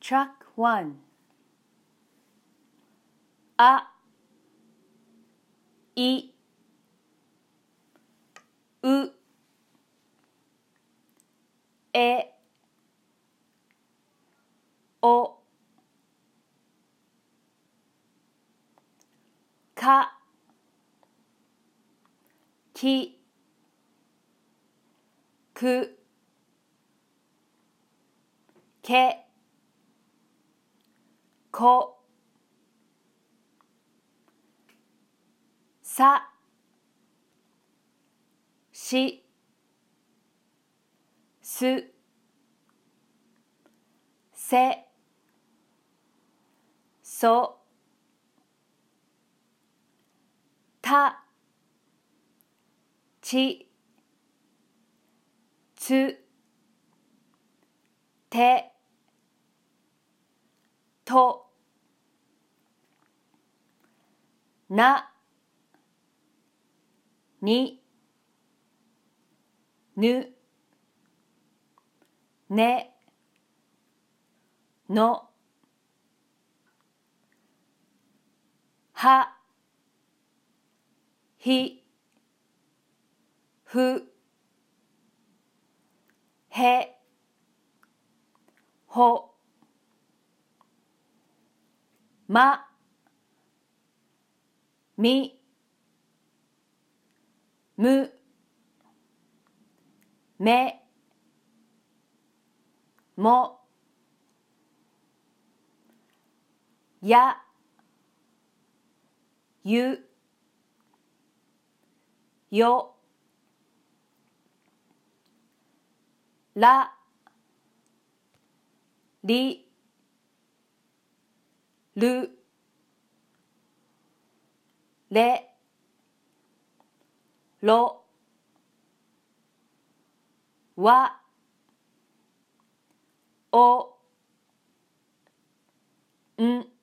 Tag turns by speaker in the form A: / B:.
A: Track 1あいうえおかきくけこさしすせそたちつてとなにぬねのはひふへほまみむめもやゆよらりるれろわおん